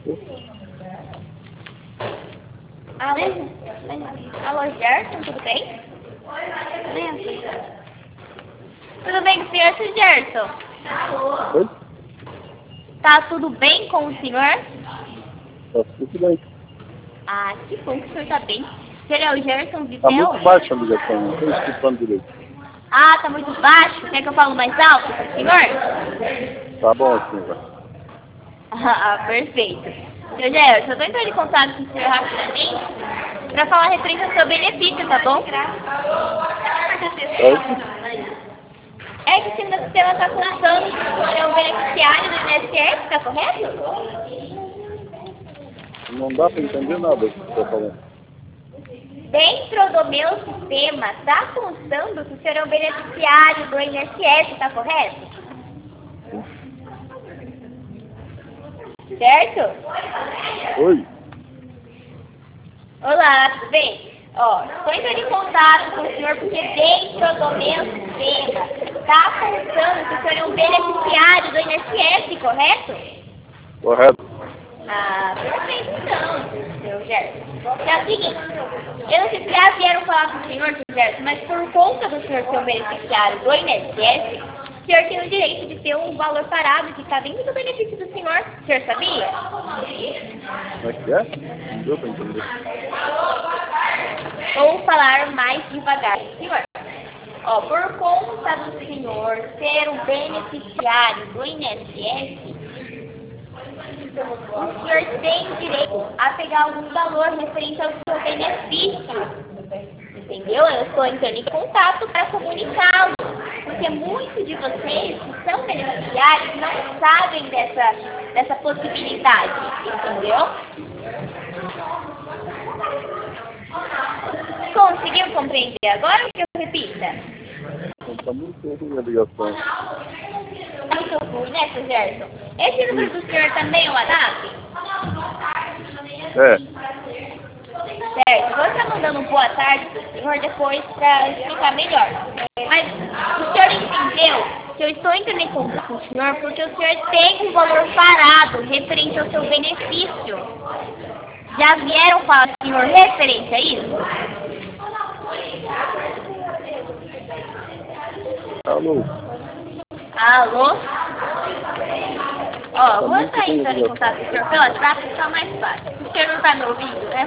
Alô? Alô, Gerson, tudo bem? Tudo bem com o senhor, seu Gerson? Oi? Tá tudo bem com o senhor? Tá tudo bem. Ah, que bom que o senhor tá bem. O senhor é o Gerson Tá Vitel? muito baixa a ligação, não estou escutando direito. Ah, tá muito baixo? Quer que eu falo mais alto pro senhor? Tá bom assim, vai. Ah, perfeito. Seu Gerson, eu tô entrando em contato com o senhor rapidamente pra falar referente ao seu benefício, tá bom? Oi? É que o time do sistema tá contando que o senhor é um beneficiário do INSS, tá correto? Não dá para entender nada do que você está falando. Dentro do meu sistema, tá constando que o senhor é um beneficiário do INSS, tá correto? Certo? Oi? Olá, tudo bem? Ó, estou entrando em contato com o senhor porque dentro do meu sistema tá constando que o senhor é um beneficiário do INSS, correto? Correto. Ah, perfeito então, seu Gerson. É o seguinte, eu não sei se já vieram falar com o senhor, seu Gerson, mas por conta do senhor ser um beneficiário do INSS, o senhor tem o direito de ter um valor parado que está dentro do benefício do senhor. O senhor sabia? Como é que é? Não deu para entender. Ou falar mais devagar, senhor. Ó, por conta do senhor ser um beneficiário do INSS, o senhor tem direito a pegar algum valor referente ao seu benefício. Entendeu? Eu estou entrando em contato para comunicá-lo. Porque muitos de vocês que são beneficiários não sabem dessa possibilidade. Entendeu? Conseguiu compreender agora o que eu repita? Está muito ruim a ligação. Muito ruim, né, seu Gerson? Esse número do senhor também é o WhatsApp? É. Certo, vou estar mandando um boa tarde para o senhor depois para explicar melhor. Mas o senhor entendeu que eu estou entrando em contato com o senhor porque o senhor tem um valor parado referente ao seu benefício. Já vieram falar com o senhor referente a isso? Alô? Alô? Ó, vou estar entrando em contato com o senhor pelo WhatsApp, fica mais fácil. O senhor não está me ouvindo, né?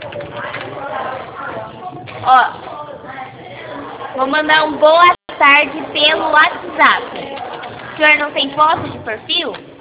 Ó, vou mandar um boa tarde pelo WhatsApp. O senhor não tem foto de perfil?